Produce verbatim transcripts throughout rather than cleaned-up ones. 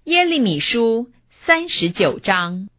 耶利米书三十九章。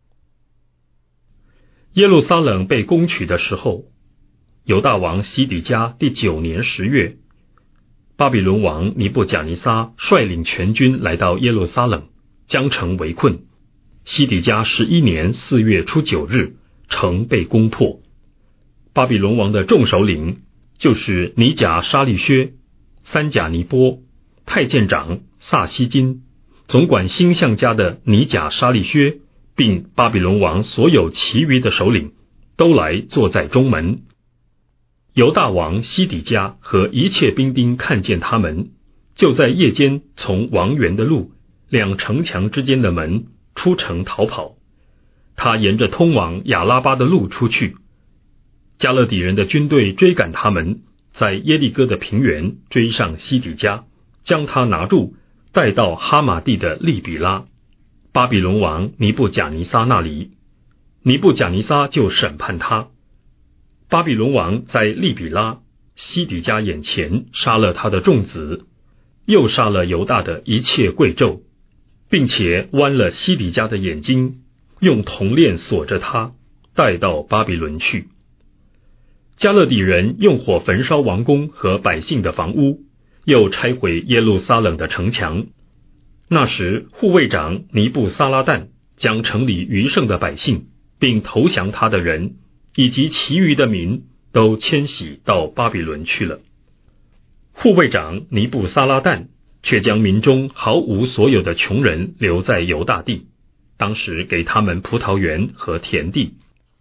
耶路撒冷被攻取的时候，犹大王西底家第九年十月，巴比伦王尼布甲尼撒率领全军来到耶路撒冷，将城围困。西底家十一年四月初九日，城被攻破。巴比伦王的众首领就是尼甲沙利薛、三甲尼波、太监长萨西金、总管星象家的尼甲沙利薛，并巴比伦王所有其余的首领，都来坐在中门。犹大王西底家和一切兵丁看见他们，就在夜间从王园的路，两城墙之间的门出城逃跑。他沿着通往亚拉巴的路出去，加勒底人的军队追赶他们，在耶利哥的平原追上西底家，将他拿住，带到哈马地的利比拉，巴比伦王尼布甲尼撒那里。尼布甲尼撒就审判他。巴比伦王在利比拉、西底家眼前杀了他的众子，又杀了犹大的一切贵胄，并且剜了西底家的眼睛，用铜链锁着他，带到巴比伦去。加勒底人用火焚烧王宫和百姓的房屋，又拆毁耶路撒冷的城墙。那时护卫长尼布撒拉旦将城里余剩的百姓，并投降他的人，以及其余的民，都迁徙到巴比伦去了。护卫长尼布撒拉旦却将民中毫无所有的穷人留在犹大地，当时给他们葡萄园和田地。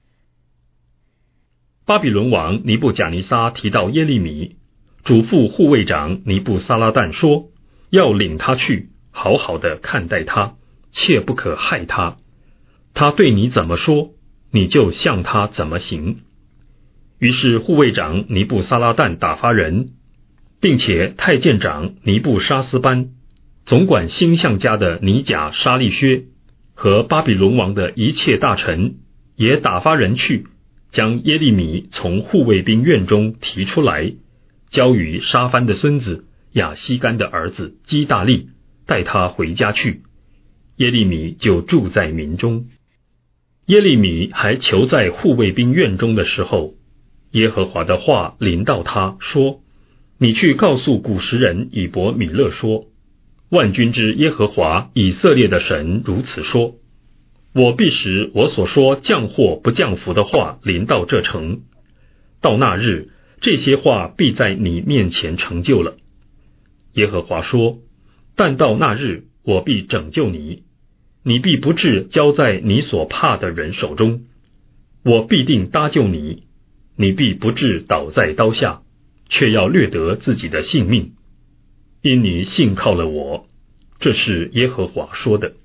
巴比伦王尼布甲尼撒提到耶利米，嘱咐护卫长尼布撒拉旦说，要领他去，好好的看待他，切不可害他。他对你怎么说，你就向他怎么行。于是护卫长尼布撒拉旦打发人，并且太监长尼布沙斯班、总管星象家的尼甲沙利薛和巴比伦王的一切大臣，也打发人去，将耶利米从护卫兵院中提出来，交与沙番的孙子亚西干的儿子基大利，带他回家去。耶利米就住在民中。耶利米还囚在护卫兵院中的时候，耶和华的话临到他说，你去告诉古时人以伯米勒说，万军之耶和华以色列的神如此说，我必使我所说降祸不降福的话临到这城，到那日，这些话必在你面前成就了。耶和华说，但到那日，我必拯救你，你必不至交在你所怕的人手中，我必定搭救你，你必不至倒在刀下，却要掠得自己的性命，因你信靠了我。这是耶和华说的。